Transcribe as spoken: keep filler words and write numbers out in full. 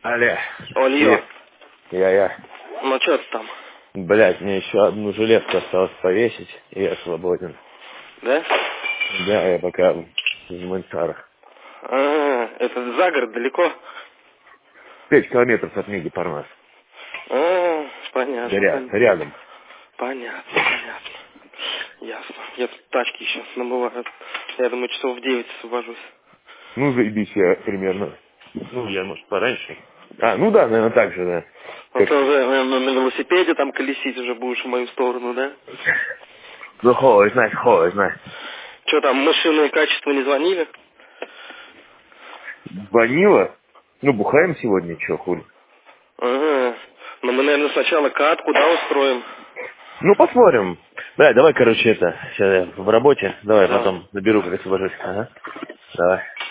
Алле. Ольё. Я-я. Ну что ты там? Блять, мне еще одну жилетку осталось повесить, и я свободен. Да? Да, я пока в Мансарах. А, это за город далеко? Пять километров от Меги Парнас. А, понятно. Ря Понятно. рядом. Понятно, понятно. Ясно. Я тут тачки сейчас намываю. Я думаю, часов в девять освобожусь. Ну, заебись, я примерно. Ну, я, может, пораньше. А, ну да, наверное, так же, да. А Как... ты уже наверное, на велосипеде там колесить уже будешь в мою сторону, да? Ну, хуй знает, хуй знает. Что там, машинные качества не звонили? Звонила? Ну, бухаем сегодня, чё, хули. Ага. Ну мы, наверное, сначала катку, да, устроим? Ну, посмотрим. Да, давай, короче, это, сейчас я в работе. Давай, Давай. потом наберу, как освобожусь. Ага. Давай.